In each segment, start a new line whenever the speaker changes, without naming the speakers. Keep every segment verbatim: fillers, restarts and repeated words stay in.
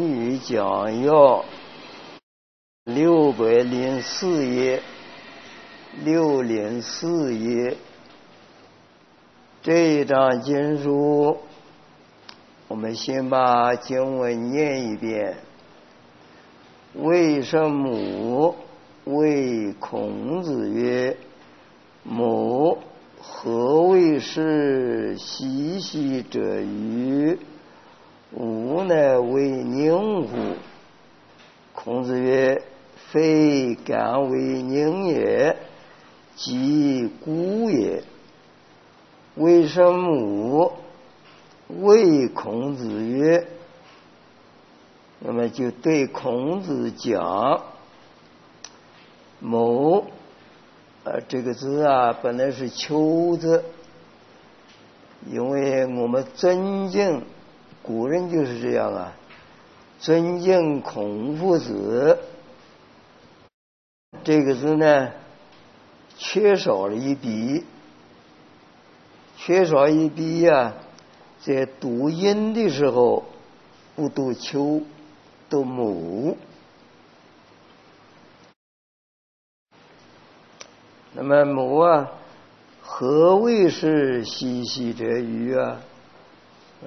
论语》讲要六百零四页，六零四页这一章经书，我们先把经文念一遍。谓圣母，谓孔子曰：母，何谓是嬉戏者与？吾乃为宁乎？孔子曰：非敢为宁也，即孤也。谓圣母，谓孔子曰，那么就对孔子讲，某呃这个字啊本来是丘字，因为我们尊敬古人就是这样啊，尊敬孔夫子，这个字呢缺少了一笔，缺少一笔啊，在读音的时候不读丘，读母。那么母啊，何谓是嬉戏者与啊？嗯，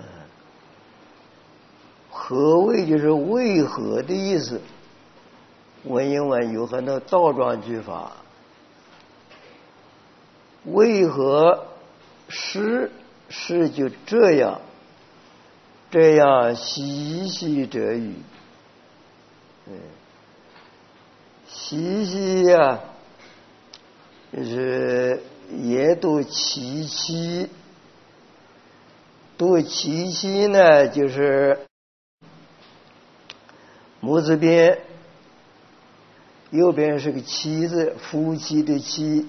何谓就是为何的意思。文言文有很多倒装句法。为何是是就这样，这样嬉戏者与？嗯，嬉戏呀，就是也读其妻，读其妻呢，就是木字边，右边是个妻字，夫妻的妻，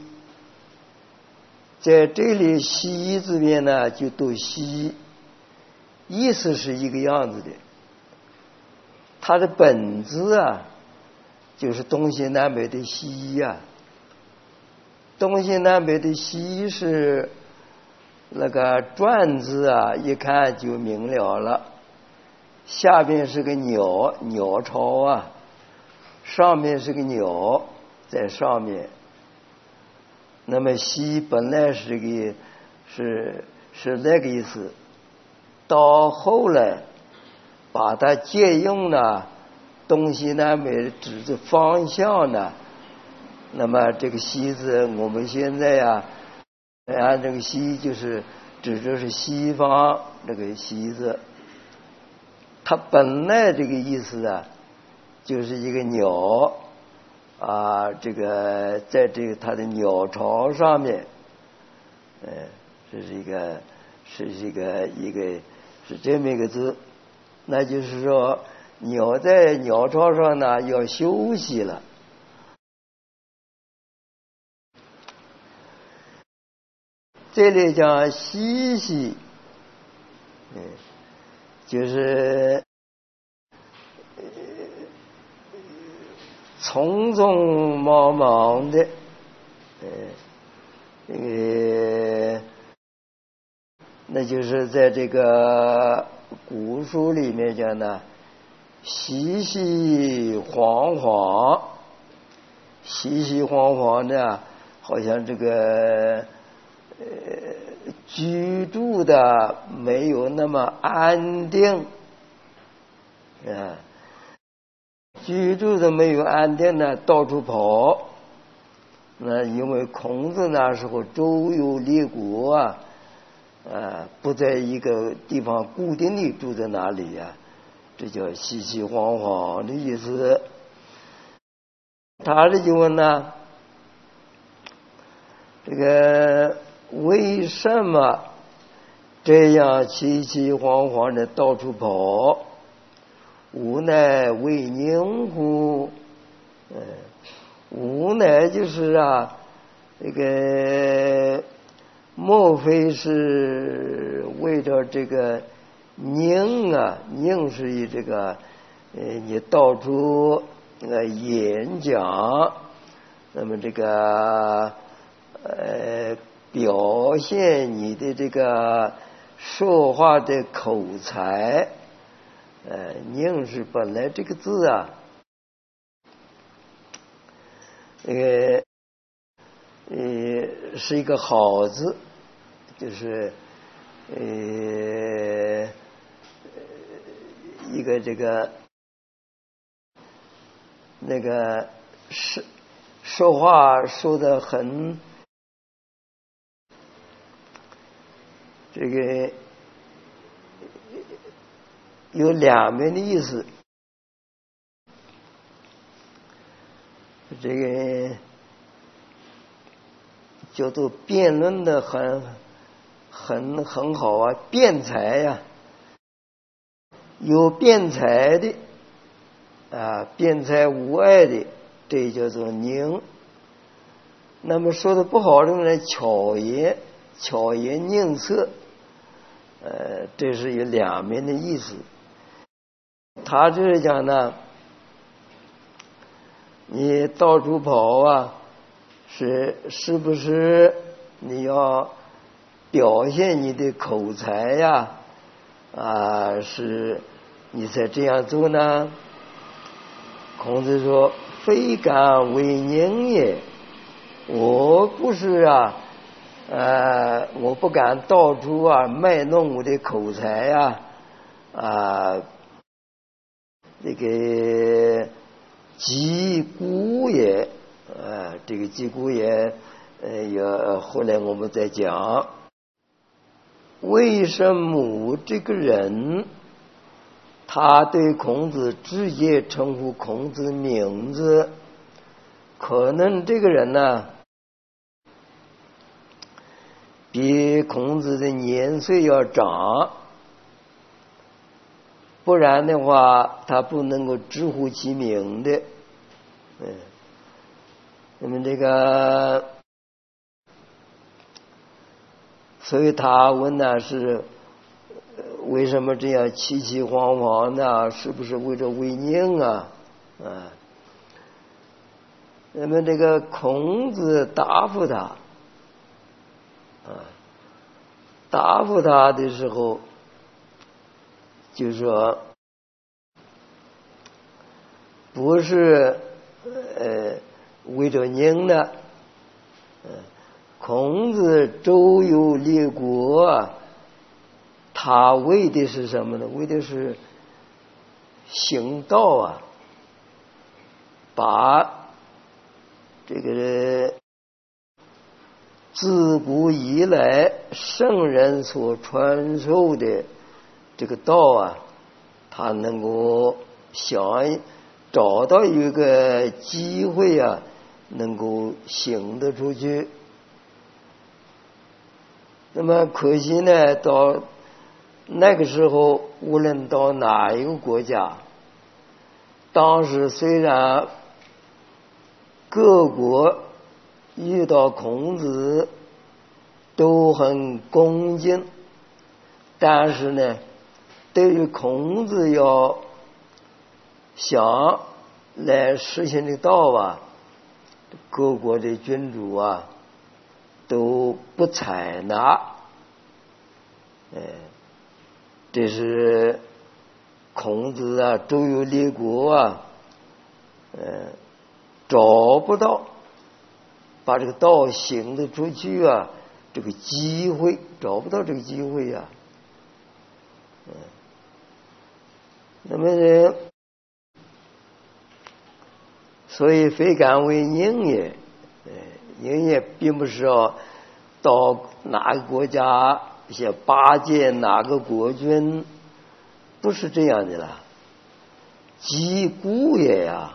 在这里嬉字边呢就读嬉，意思是一个样子的。它的本字啊，就是东西南北的西呀、啊。东西南北的西是那个篆字啊，一看就明了了。下边是个鸟，鸟巢啊，上面是个鸟在上面。那么西本来是个是是那个意思，到后来把它借用了东西南北指着方向呢。那么这个西字我们现在呀、啊，按这个西就是指着是西方这个西字，它本来这个意思啊，就是一个鸟啊，这个在这个它的鸟巢上面，呃，这是一个是一个一个是这么一个字，那就是说鸟在鸟巢上呢要休息了。这里讲嬉戏，嗯，就是匆匆忙忙的，呃，那个，那就是在这个古书里面讲呢，熙熙攘攘，熙熙攘攘的，好像这个。呃，居住的没有那么安定，啊，居住的没有安定呢，到处跑。那因为孔子那时候周游列国啊，啊，不在一个地方固定的住在哪里呀、啊，这叫熙熙攘攘的意思。他的就问呢，这个。为什么这样熙熙攘攘的到处跑？吾乃为宁乎？嗯，吾乃就是啊，这个莫非是为着这个宁啊？宁是以这个呃，你到处那个演讲，那么这个呃。表现你的这个说话的口才， 呃，宁是本来这个字啊，那个呃是一个好字，就是呃一个这个那个说说话说得很这个有两面的意思，这个叫做辩论的很很很好啊，辩才呀、啊，有辩才的啊，辩才无碍的，这叫做宁。那么说的不好的呢，巧言巧言宁色，呃，这是有两面的意思。他这是讲呢，你到处跑啊，是是不是你要表现你的口才呀？啊，是你才这样做呢？孔子说：“非敢为宁也。”我不是啊，呃，我不敢到处啊卖弄我的口才呀，啊，这个击鼓也，啊，这个击鼓也，呃，也后来我们再讲，为什么这个人他对孔子直接称呼孔子名字？可能这个人呢，比孔子的年岁要长，不然的话他不能够直呼其名的。嗯，那么这个，所以他问呢是为什么这样凄凄惶惶呢？是不是为了为宁啊？啊，那么这个孔子答复他，啊，答复他的时候，就说不是呃为着宁的，呃，孔子周游列国啊，他为的是什么呢？为的是行道啊，把这个自古以来圣人所传授的这个道啊，他能够想找到一个机会啊，能够行得出去。那么可惜呢，到那个时候，无论到哪一个国家，当时虽然各国遇到孔子都很恭敬，但是呢，对于孔子要想来实行的道啊，各国的君主啊都不采纳。哎，这是孔子啊周游列国啊，呃，找不到把这个道行得出去啊，这个机会找不到这个机会啊。嗯，那么呢，所以非敢为宁也，宁也并不是要到哪个国家像巴结哪个国君，不是这样的啦。击鼓也呀，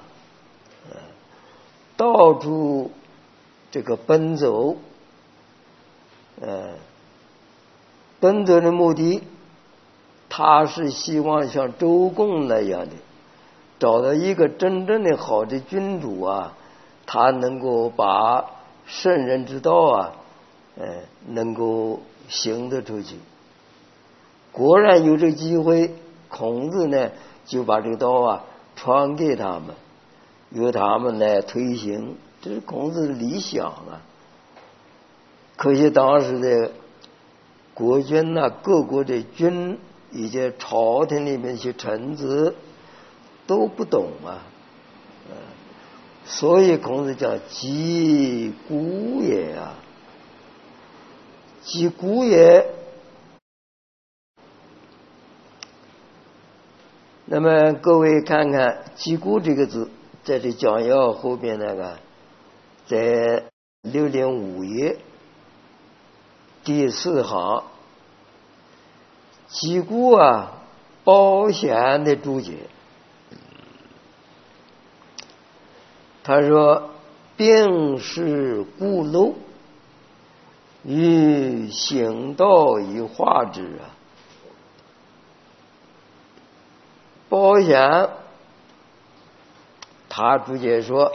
到处这个奔走，呃，奔走的目的，他是希望像周公那样的，找到一个真正的好的君主啊，他能够把圣人之道啊，呃，能够行得出去。果然有这个机会，孔子呢就把这个道啊传给他们，由他们来推行，这是孔子的理想啊。可惜当时的国君呐、啊，各国的君以及朝廷里面些臣子都不懂啊，所以孔子叫击鼓也啊，击鼓也。那么各位看看击鼓这个字，在这讲要后边那个，在六零五页第四行，击鼓啊，包贤的注解。他说：“病是鼓楼，与行道以化之啊。”包贤他注解说，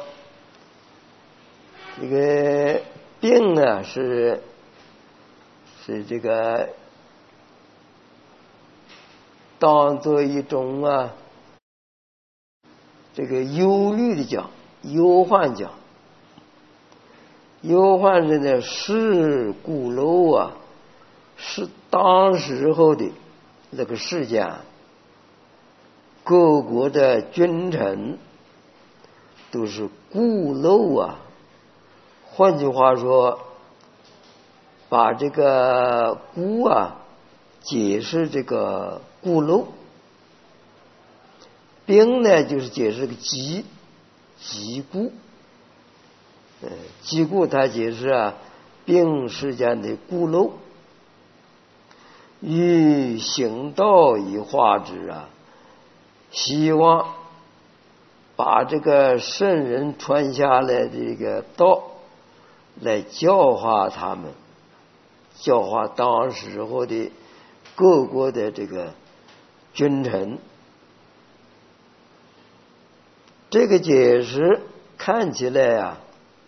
这个病呢是是这个当做一种啊，这个忧虑的讲，忧患讲，忧患人的是鼓楼啊，是当时候的这个事件，各国的君臣都是鼓楼啊。换句话说，把这个鼓啊解释这个鼓楼，兵呢就是解释个击击鼓，呃，击鼓他解释啊，兵世间的鼓楼，与行道以化之啊，希望把这个圣人传下来的这个道来教化他们，教化当时候的各国的这个君臣。这个解释看起来啊，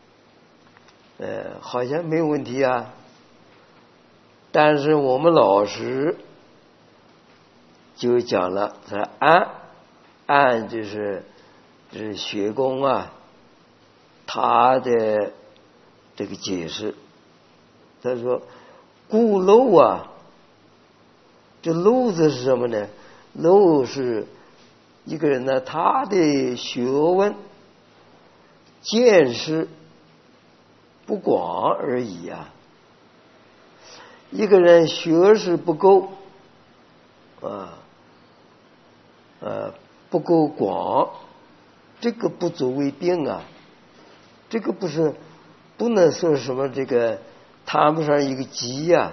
呃，好像没有问题啊，但是我们老师就讲了，他说按按就是就是学工啊，他的这个解释，他说鼓楼啊，这楼字是什么呢？楼是一个人呢，他的学问见识不广而已啊。一个人学识不够啊，呃，不够广，这个不足为病啊。这个不是不能说什么这个谈不上一个疾呀、啊。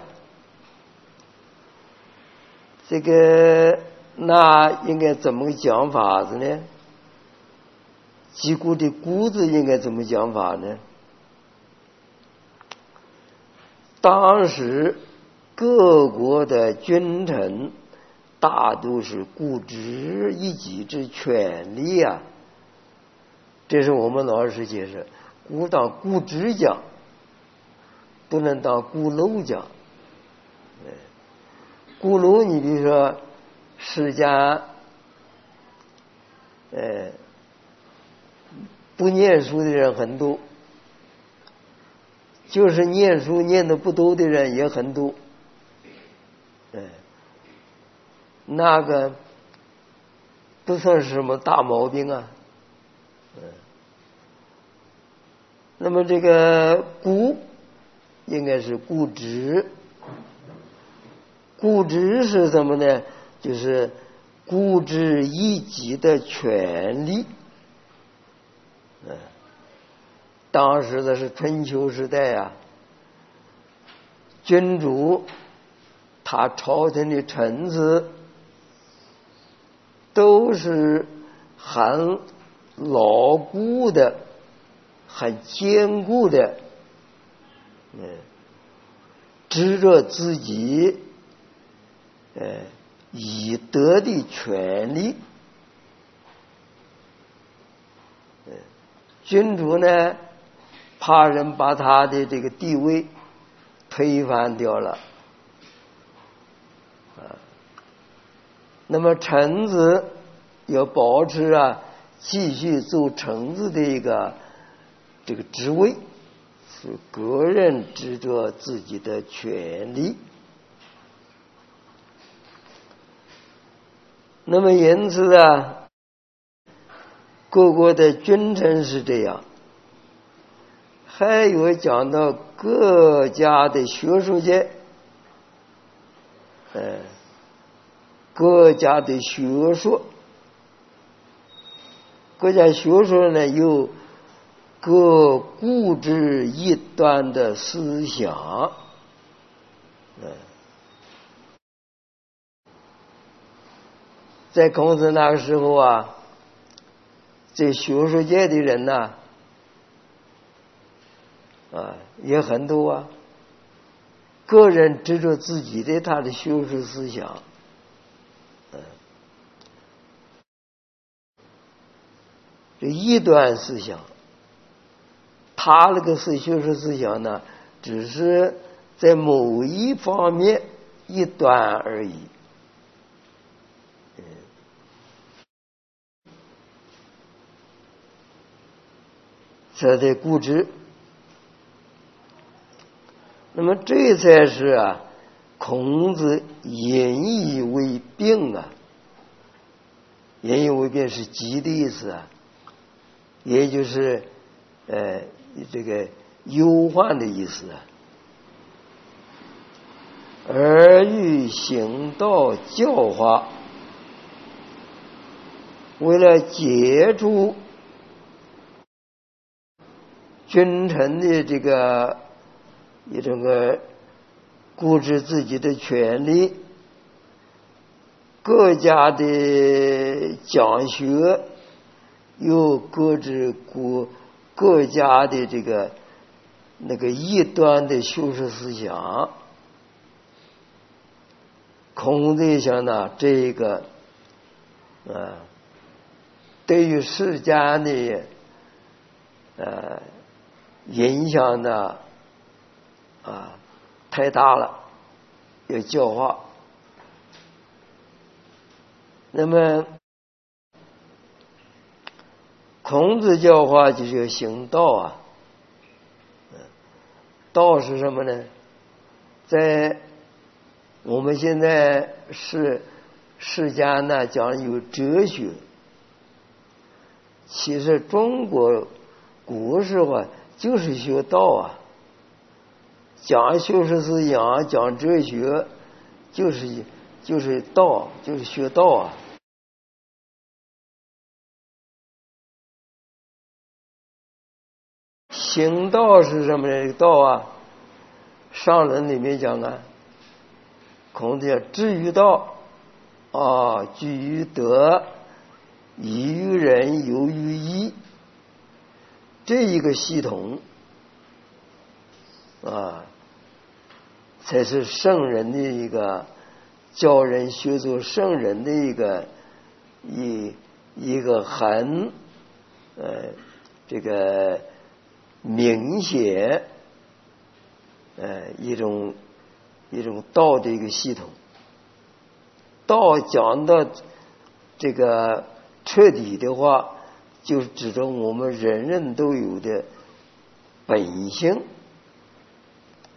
这个那应该怎么讲法子呢？击鼓的鼓字应该怎么讲法呢？当时各国的君臣大都是固执一己之权利啊，这是我们老师解释，鼓当固执讲，不能当鼓楼讲。鼓楼你比如说世家呃不念书的人很多，就是念书念得不多的人也很多，哎，那个不算是什么大毛病啊。嗯，那么这个固应该是固执，固执是什么呢？就是固执一己的权利。嗯，当时的是春秋时代啊，君主他朝廷的臣子都是很牢固的、很坚固的，嗯，执着自己呃已得的权利。君主呢，怕人把他的这个地位推翻掉了啊。那么臣子要保持啊，继续做臣子的一个这个职位，是个人执着自己的权利。 那么因此啊，各国的君臣是这样，还有讲到各家的学术界，呃，各家的学说，各家学说呢有各固执一端的思想，嗯，在孔子那个时候啊，这学术界的人呐、啊，啊也很多啊，个人执着自己的他的学术思想，嗯，这异端思想，他那个是学术思想呢，只是在某一方面一端而已。这在固执，那么这才是啊，孔子引以为病啊。引以为病是急的意思啊，也就是呃这个忧患的意思啊。而欲行道教化，为了解除君臣的这个一种个固执自己的权利，各家的讲学又各自顾各家的这个那个异端的修饰思想。孔子想呢，这个啊，对于世间的呃影响呢啊太大了，要教化。那么孔子教化就是要行道啊，道是什么呢？在我们现在是世间呢讲有哲学，其实中国古时候就是学道啊，讲修饰思想，讲哲学，就是就是道，就是学道啊。行道是什么呢？道啊，上人里面讲啊，孔子讲至于道啊，居于德，以于人，游于义，这一个系统啊，才是圣人的一个教人学做圣人的一个一一个很呃这个明显呃一种一种道的一个系统。道讲的这个彻底的话，就是指着我们人人都有的本性，嗯，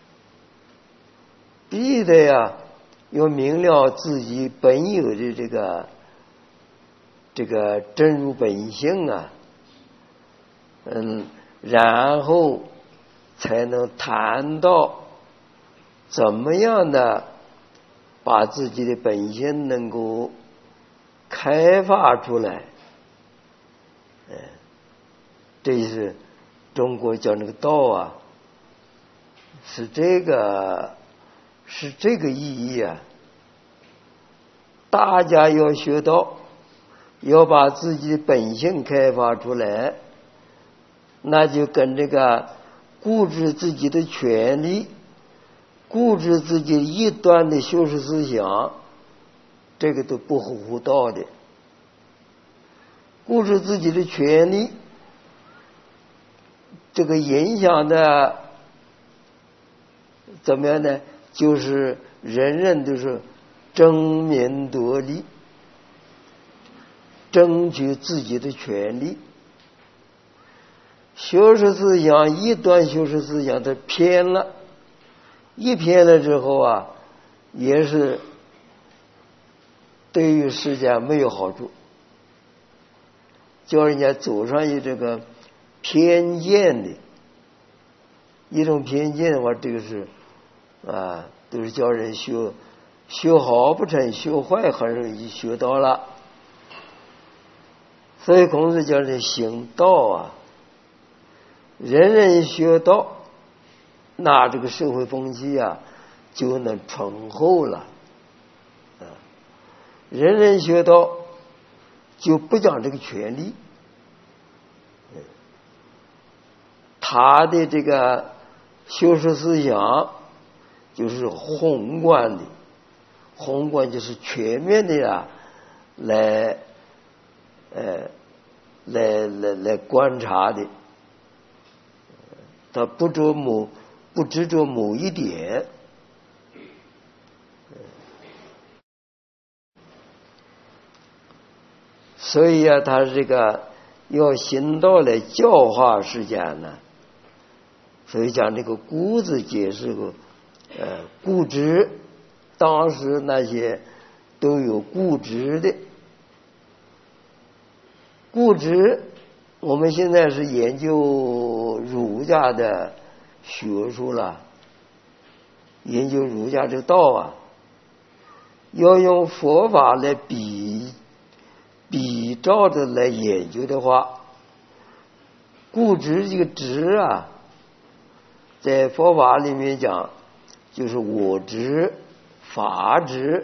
必得呀要明了自己本有的这个这个真如本性啊，嗯，然后才能谈到怎么样的把自己的本性能够开发出来。嗯，这是中国讲这个道啊，是这个是这个意义啊。大家要学道，要把自己的本性开发出来，那就跟这个固执自己的权利，固执自己异端的修饰思想，这个都不合乎道的。固执自己的权利，这个影响的怎么样呢？就是人人都是争名夺利，争取自己的权利。修饰思想，异端修饰思想它偏了，一偏了之后啊，也是对于世间没有好处，叫人家走上一这个偏见的一种偏见的话，这个是啊，都是叫人学学好不成，学坏很容易学到了。所以孔子叫人行道啊，人人学道，那这个社会风气啊就能醇厚了。啊，人人学道就不讲这个权利，他的这个修饰思想就是宏观的，宏观就是全面的呀，来呃来来来观察的，他不着某不执着某一点。所以啊，他这个要行道来教化世间呢，所以讲这个固字解释过，呃，固执，当时那些都有固执的，固执，我们现在是研究儒家的学术了，研究儒家这个道啊，要用佛法来比比照着来研究的话，固执这个执啊，在佛法里面讲就是我执、法执。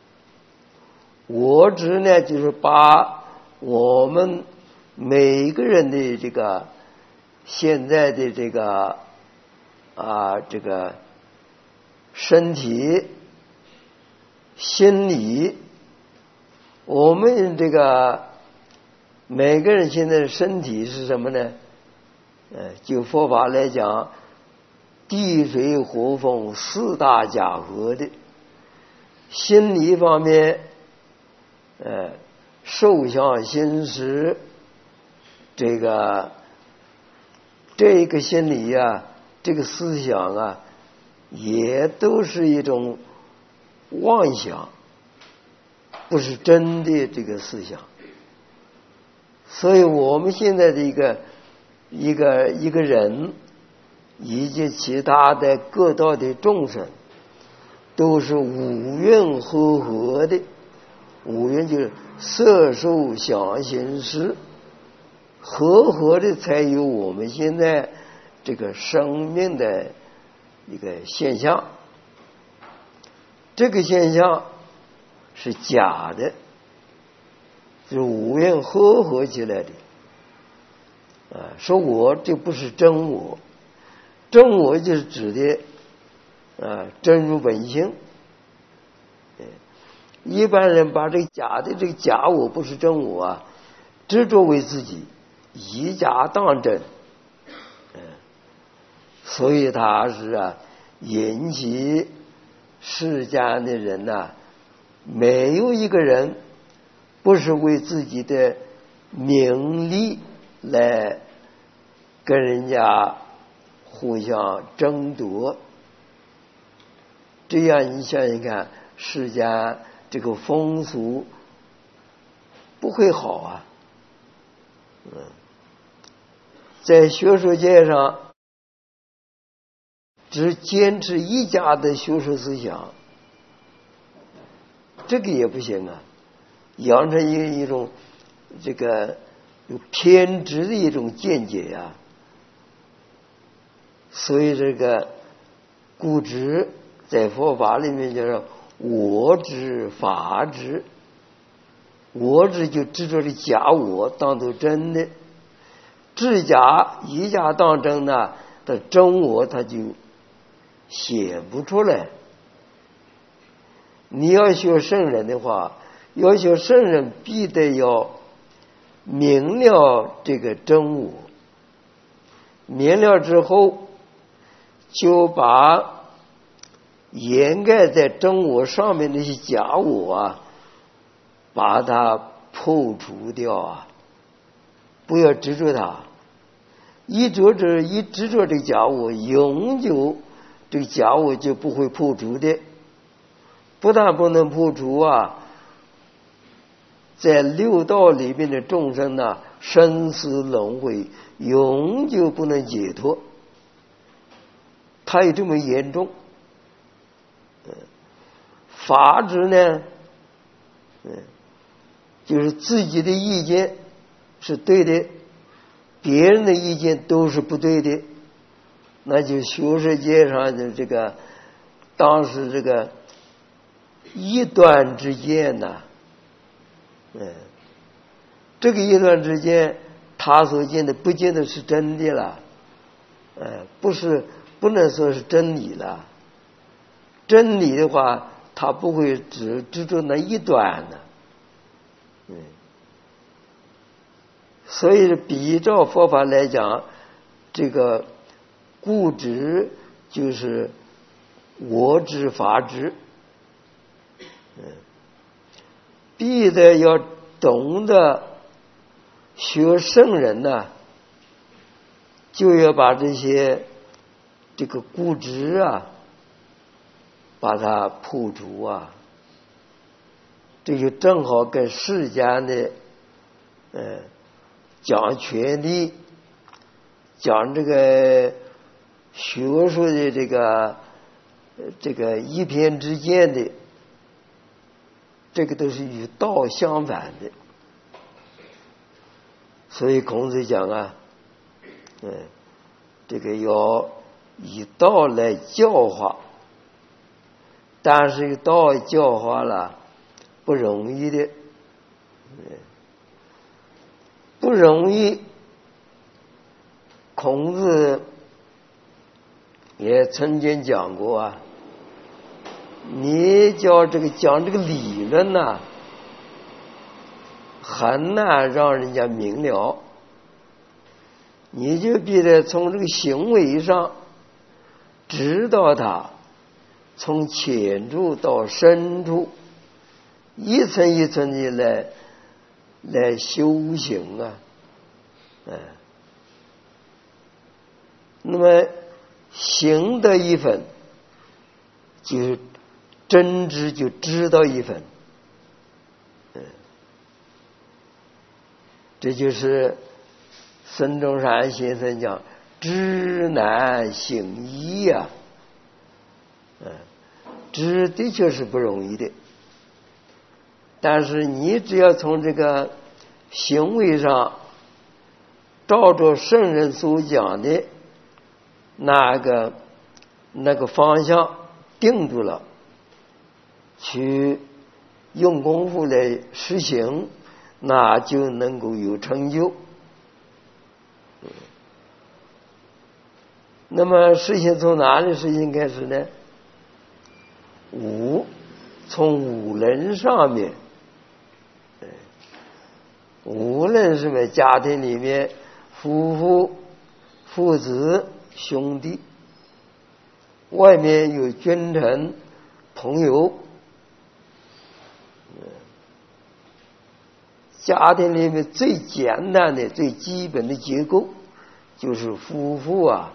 我执呢，就是把我们每个人的这个现在的这个啊这个身体、心理，我们这个每个人现在的身体是什么呢？呃，就佛法来讲，地水火风四大假合的。心理方面，呃，受想行识，这个这个心理啊，这个思想啊，也都是一种妄想，不是真的这个思想。所以我们现在的一个一个一个人以及其他的各道的众生，都是五蕴和合的。五蕴就是色受想行识和合的，才有我们现在这个生命的一个现象。这个现象是假的，是五蕴合合起来的。啊，说我这不是真我，真我就是指的啊真如本性。一般人把这个假的这个假我不是真我啊，执着为自己，以假当真，嗯，所以他是啊引起世间的人呐、啊，没有一个人不是为自己的名利来跟人家互相争夺。这样你想想看，世间这个风俗不会好啊。嗯，在学术界上只坚持一家的学术思想，这个也不行啊，养成一一种这个有偏执的一种见解呀、啊。所以这个固执在佛法里面叫做我执、法执。我执就执着的假我当做真的，执假以假当真呢，的真我它就显不出来。你要学圣人的话，要学圣人必得要明了这个真我，明了之后就把掩盖在真我上面那些假我啊，把它破除掉啊，不要执着它。一执着一执着这个假我，永久这个假我就不会破除的。不但不能破除啊， 在六道里面的众生呢，生死轮回，永久不能解脱。他有这么严重。法执呢，就是自己的意见是对的，别人的意见都是不对的，那就学术界上的这个当时这个一端之见呐、嗯，这个一端之见，他所见的不见得是真的了，嗯，不是不能说是真理了。真理的话，他不会只执着那一端的，嗯。所以比照佛法来讲，这个固执就是我执法执，嗯，必得要懂得学圣人呢、啊，就要把这些这个固执啊，把它破除啊，这就正好跟世间的呃讲权力、讲这个学术的这个这个一偏之见的，这个都是与道相反的。所以孔子讲啊，嗯，这个要以道来教化，但是道教化了不容易的，不容易。孔子也曾经讲过啊，你叫这个讲这个理论呐、啊，很难让人家明了，你就必须从这个行为上指导他，从浅处到深处，一层一层的来来修行啊，嗯。那么行得一分，就真知就知道一分，嗯，这就是孙中山先生讲知难行易呀、啊，嗯，知的确是不容易的，但是你只要从这个行为上照着圣人所讲的那个那个方向定住了，去用功夫来实行，那就能够有成就。那么实行从哪里实行开始呢？五，从五伦上面，无论是在家庭里面，夫妇、父子、兄弟，外面有君臣、朋友，家庭里面最简单的、最基本的结构就是夫妇啊，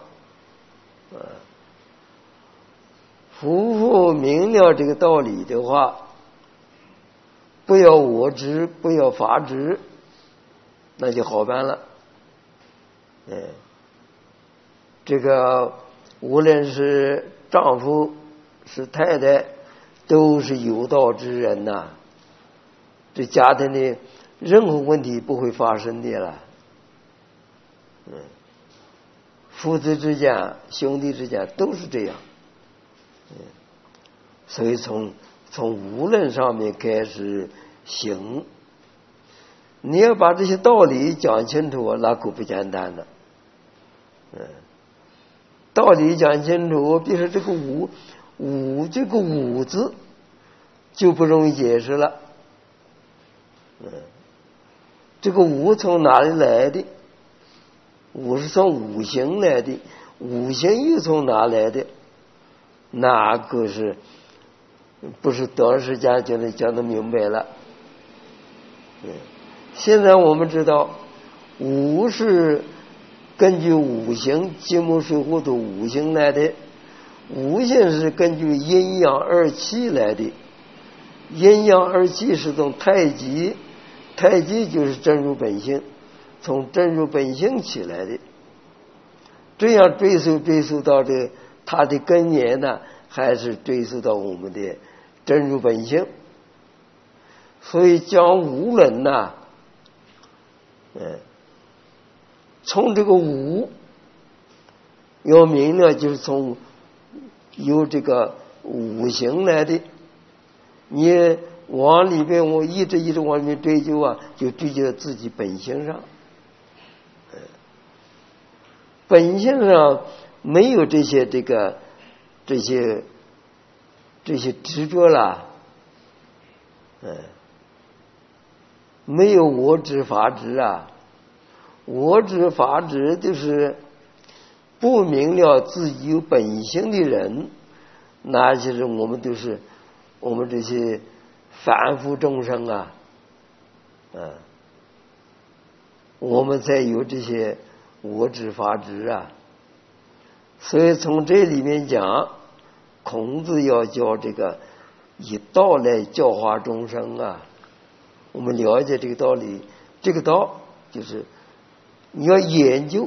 夫妇明了这个道理的话，不要我执，不要法执，那就好办了。嗯，这个无论是丈夫是太太，都是有道之人呐、啊，这家庭的任何问题不会发生的了。嗯，父子之间、兄弟之间都是这样。嗯，所以从从无论上面开始行，你要把这些道理讲清楚，那可不简单的。嗯，道理讲清楚，比如说这个五五这个五字就不容易解释了。嗯，这个五从哪里来的？五是从五行来的，五行又从哪来的？那个是不是短时间就能讲得明白了？嗯，现在我们知道五是根据五行金木水火土五行来的，五行是根据阴阳二气来的，阴阳二气是从太极太极就是真如本性，从真如本性起来的。这样追溯追溯到这它的根源呢，还是追溯到我们的真如本性。所以讲无论呐，嗯，从这个无要明了，就是从由这个五行来的。你往里边，我一直一直往里面追究啊，就追究到自己本性上。本性上没有这些这个这些这些执着了，嗯，没有我执法执啊，我执法执就是不明了自己有本性的人，那就是我们都是我们这些凡夫众生啊，嗯，我们才有这些我执法执啊。所以从这里面讲，孔子要教这个以道来教化众生啊。我们了解这个道理，这个道就是你要研究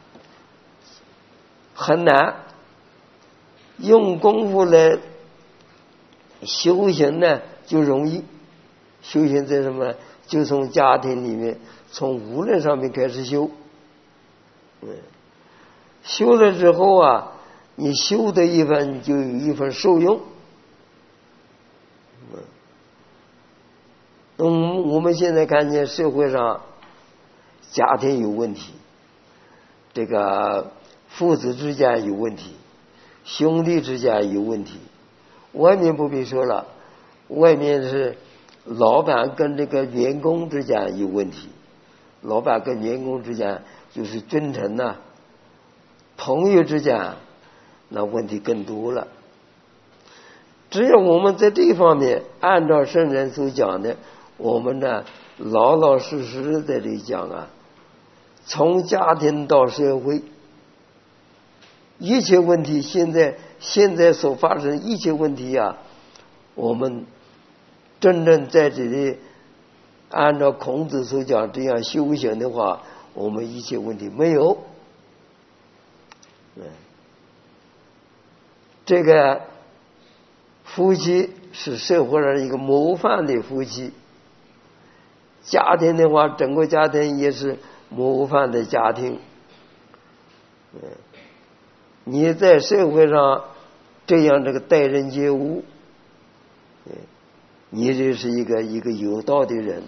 很难，用功夫来修行呢就容易。修行在什么？就从家庭里面，从无论上面开始修。嗯，修了之后啊，你修的一份就有一份受用。嗯，我们现在看见社会上家庭有问题，这个父子之间有问题，兄弟之间有问题，外面不必说了，外面是老板跟这个员工之间有问题，老板跟员工之间就是君臣呐、啊，朋友之间那问题更多了。只要我们在这方面按照圣人所讲的，我们呢老老实实在这里讲啊，从家庭到社会，一切问题现在现在所发生一切问题啊，我们真正在这里按照孔子所讲这样修行的话，我们一切问题没有。这个夫妻是社会上一个模范的夫妻，家庭的话，整个家庭也是模范的家庭。你在社会上这样这个待人接物，你这是一个一个有道的人，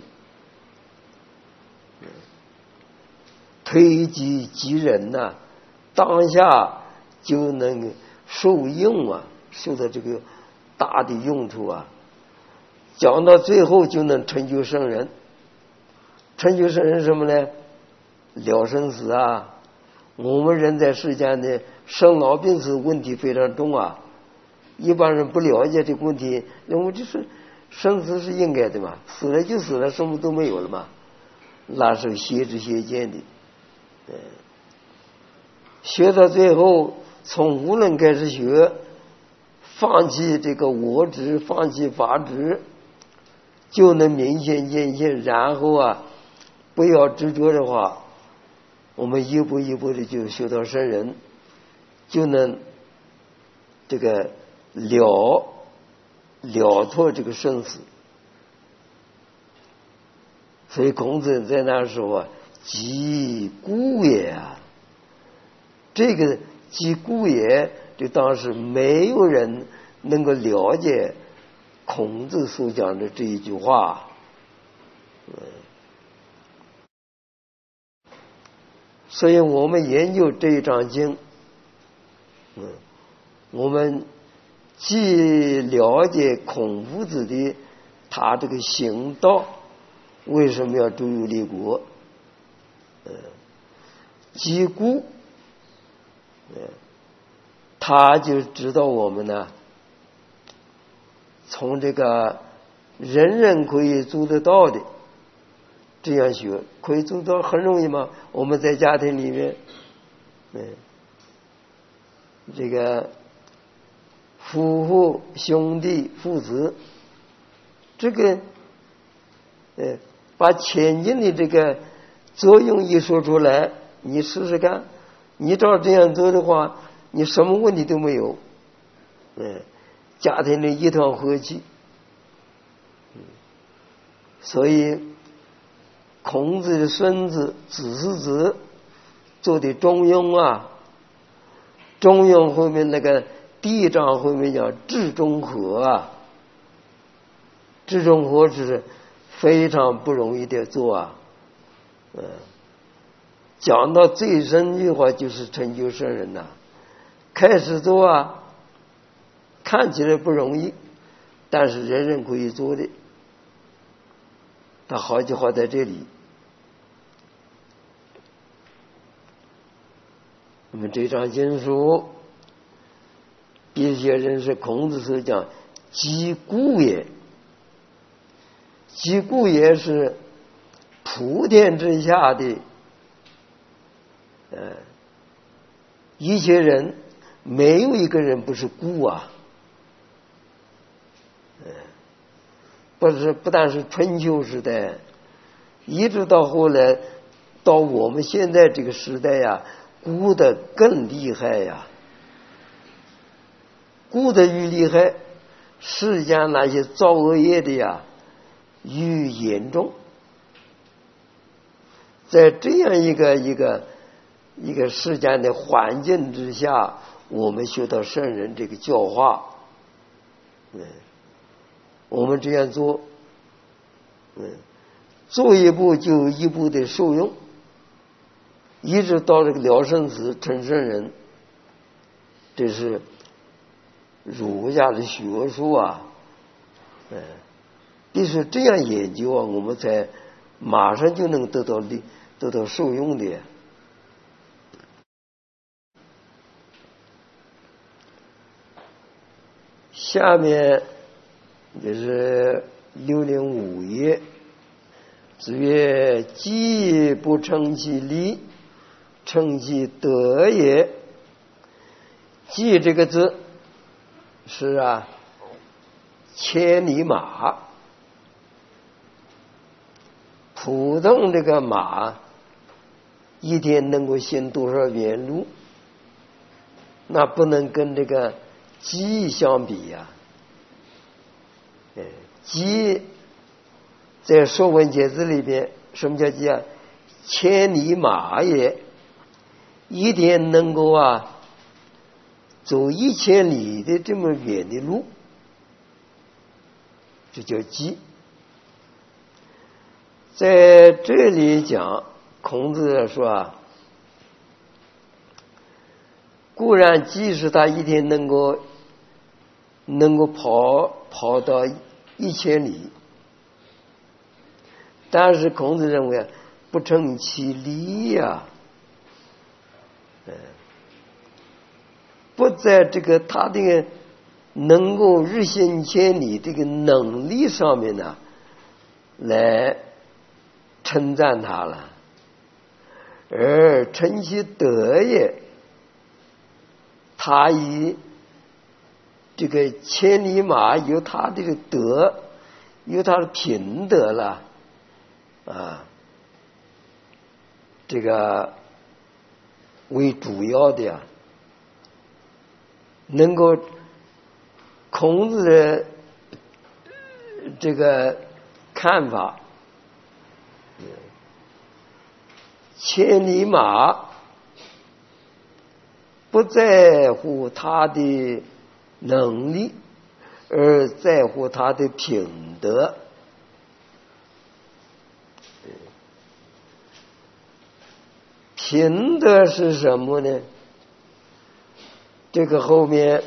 推己及人呐、啊，当下就能受用啊，受到这个大的用处啊，讲到最后就能成就圣人。成就圣人什么呢？了生死啊！我们人在世间的生老病死问题非常重啊，一般人不了解这个问题，认为就是生死是应该的嘛，死了就死了，什么都没有了嘛，那是邪知邪见的。嗯，学到最后，从无论开始学，放弃这个我执，放弃法执，就能明显见性。然后啊，不要执着的话，我们一步一步的就修到圣人，就能这个了了脱这个生死。所以孔子在那时候啊，即故也啊，这个即故也，就当时没有人能够了解孔子所讲的这一句话。所以我们研究这一章经，嗯，我们既了解孔夫子的他这个行道为什么要周游列国，呃，即故，呃，他就知道我们呢，从这个人人可以做得到的这样学，可以做到很容易吗？我们在家庭里面，嗯，这个夫妇兄弟父子，这个呃把前进的这个作用一说出来，你试试看，你照这样做的话，你什么问题都没有，嗯，家庭里一团和气。所以孔子的孙子子思子做的中庸啊，中庸后面那个第一章后面叫至中和啊，至中和是非常不容易的做啊，嗯，讲到最深的话就是成就圣人呐、啊。开始做啊，看起来不容易，但是人人可以做的。他好就好在这里。那么这张经书，一些人是孔子所讲击鼓也，击鼓也是普天之下的，呃，一切人没有一个人不是鼓啊，呃，不是不但是春秋时代，一直到后来到我们现在这个时代呀，鼓的更厉害呀，鼓的愈厉害，世间那些造恶业的呀愈严重。在这样一个一个一个世间的环境之下，我们学到圣人这个教化，嗯，我们这样做，嗯，做一步就一步的受用，一直到这个了生死成圣人，这是儒家的学术啊，嗯，必须这样研究啊，我们才马上就能得到利得到受用的。下面就是六零五页，子曰：既不称其利，称其德也。既这个字是啊，千里马。普通这个马一天能够行多少远路，那不能跟这个鸡相比呀、啊。鸡在《说文解字》里边，什么叫鸡啊？千里马也，一天能够啊走一千里的这么远的路，这叫鸡。在这里讲，孔子说啊，固然鸡是他一天能够能够跑跑到一千里，但是孔子认为啊，不称其利呀、啊，不在这个他的能够日行千里这个能力上面呢，来称赞他了，而称其德也。他以这个千里马有他这个德，有他的品德了啊，这个为主要的呀，能够孔子的这个看法，千里马不在乎他的能力，而在乎他的品德。品德是什么呢？这个后面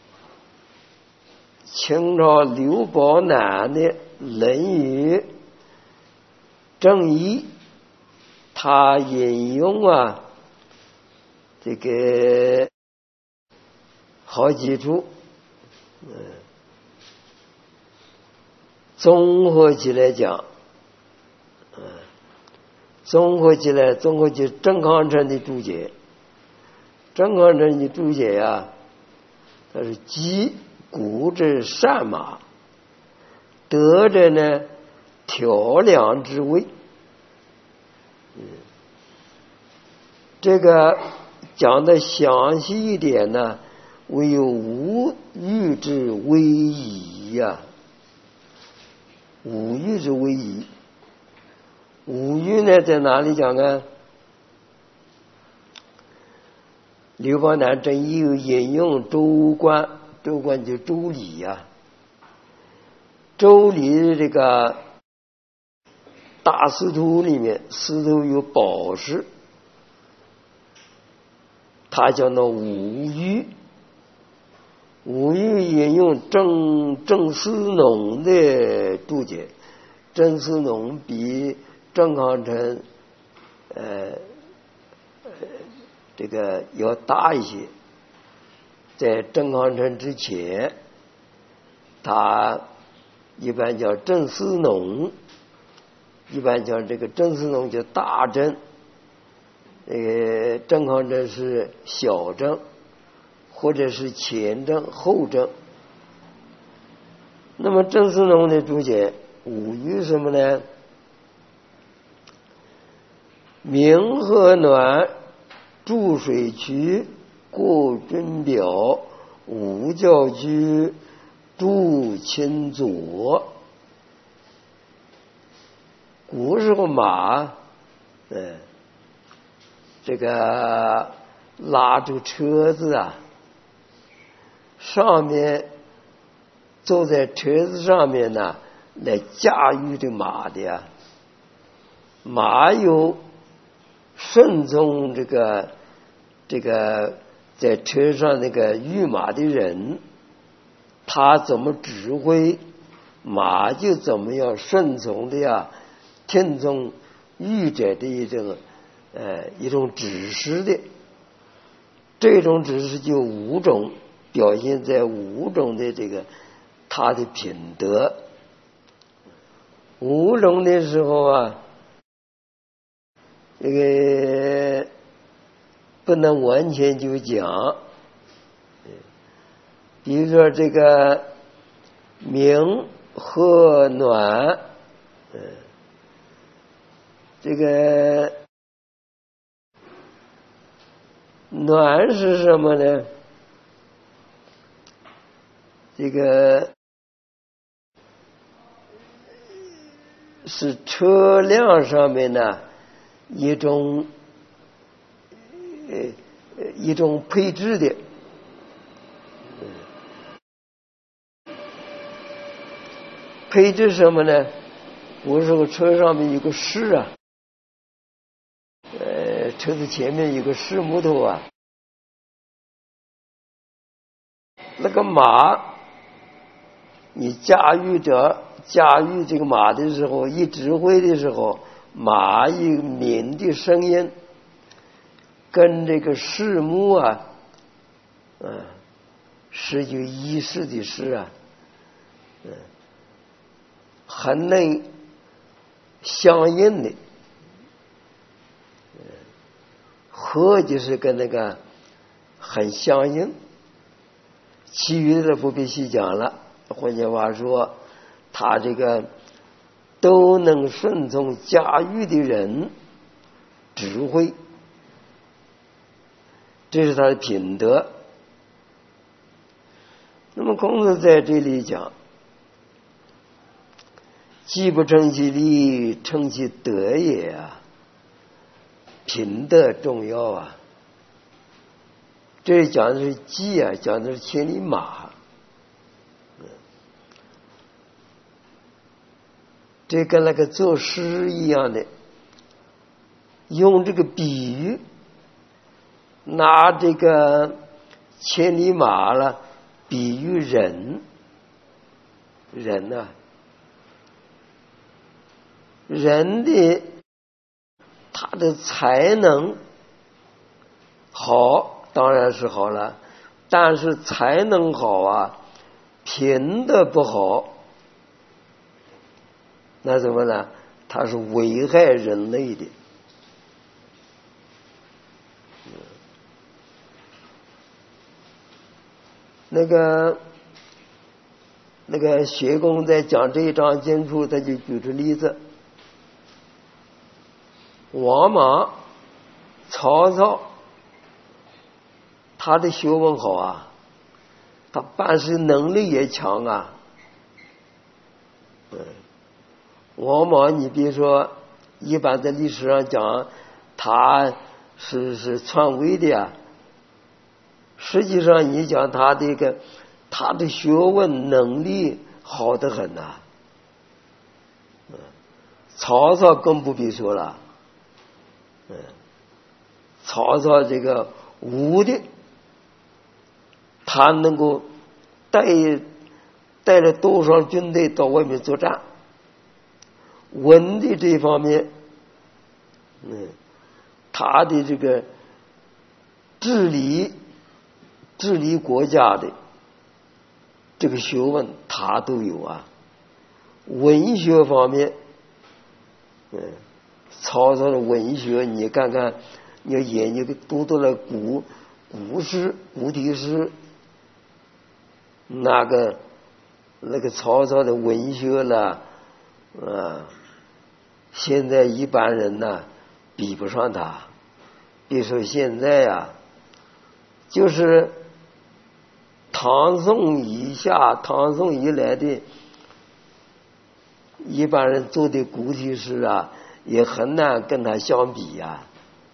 清朝刘宝南的《论语正义》，他引用啊这个好几处，嗯，综合起来讲，嗯，综合起来，综合起郑康成的注解，郑康成的注解呀、啊，他是击鼓者善马，德者呢调量之谓。嗯，这个讲的详细一点呢，唯有无欲之为宜呀。无欲之为宜，无欲呢在哪里讲呢？刘邦南真有引用周官，周官就周礼呀、啊。周礼的这个大司徒里面，司徒有保释，他叫那无欲。无欲引用郑郑思农的注解，郑思农比郑康成呃这个要大一些。在郑康成之前，他一般叫郑思农，一般叫这个郑思农叫大郑，呃，郑康成是小郑，或者是前郑后郑。那么郑思农的注解无欲什么呢？明和暖，注水渠，过军表，无教居，注亲左。古时候马，嗯，这个拉着车子啊，上面坐在车子上面呢，来驾驭这马的呀。马有顺从这个这个在车上那个御马的人，他怎么指挥，马就怎么样顺从的呀，听从御者的一种呃一种指示的。这种指示就五种，表现在五种的这个他的品德。五种的时候啊，这个不能完全就讲。比如说这个明和暖，嗯，这个暖是什么呢？这个是车辆上面呢一种呃一种配置的。配置什么呢？我说车上面有个饰啊，呃，车子前面有个饰木头啊，那个马，你驾驭者驾驭这个马的时候，一指挥的时候，马一鸣的声音，跟这个饰木啊，嗯，是有仪式的事啊，嗯。很能相应的，和就是跟那个很相应，其余的不必细讲了。换句话说，他这个都能顺从驾驭的人指挥，这是他的品德。那么孔子在这里讲，既不称其利，称其德也啊！品德重要啊！这讲的是计啊，讲的是千里马。这跟那个作诗一样的，用这个比喻，拿这个千里马了比喻人，人啊。人的他的才能好当然是好了，但是才能好啊，品德不好，那怎么呢？他是危害人类的。那个那个学公在讲这一章经书，他就举出例子，王莽、曹操，他的学问好啊，他办事能力也强啊。嗯，王莽，你比如说，一般在历史上讲，他是是篡位的呀。实际上，你讲他这个，他的学问能力好得很呐、啊。嗯，曹操更不必说了。嗯，曹操这个武的，他能够带带着多少军队到外面作战。文的这方面，嗯，他的这个治理治理国家的这个学问，他都有啊。文学方面，嗯，曹操的文学，你看看，你要研究读到了古古诗、古体诗，那个那个曹操的文学了，啊，现在一般人呢比不上他。别说现在呀、啊，就是唐宋以下、唐宋以来的一般人做的古体诗啊，也很难跟他相比呀、啊。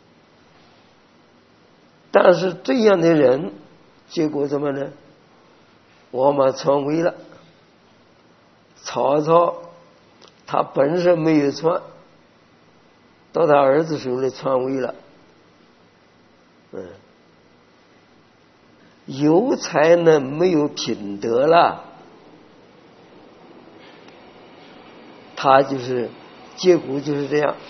但是这样的人，结果怎么呢？王莽篡位了，曹操他本身没有篡，到他儿子手里篡位了。嗯，有才能没有品德了，他就是结果就是这样。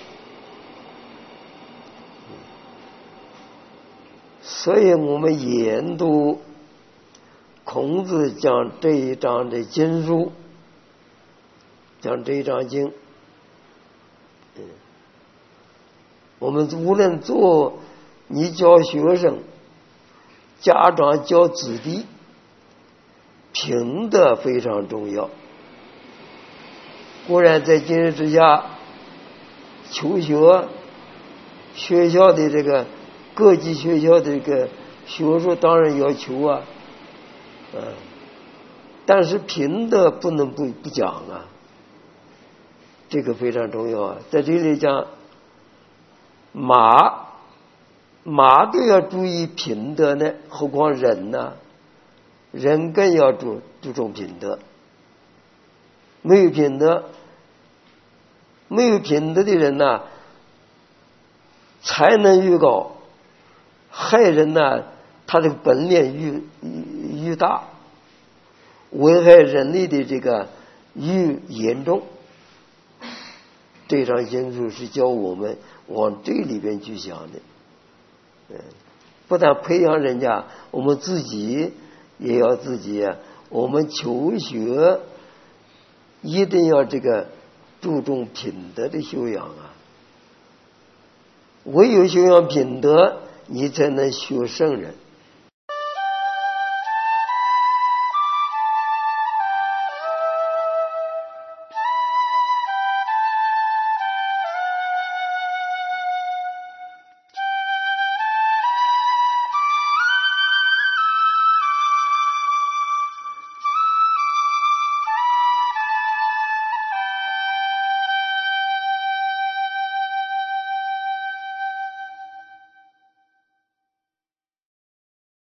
所以我们研读孔子讲这一章的经书，讲这一章经，嗯，我们无论做你教学生，家长教子弟，品德非常重要。固然在今日之下，求学学校的这个各级学校的这个学术当然要求啊，嗯，但是品德不能不不讲啊，这个非常重要啊。在这里讲马。马都要注意品德呢，何况人呢？人更要注注重品德。没有品德，没有品德的人呢，才能愈高，害人呢，他的本领愈愈大，危害人类的这个愈严重。这张经书是教我们往这里边去想的。不但培养人家，我们自己也要自己，我们求学一定要这个注重品德的修养啊。唯有修养品德，你才能学圣人。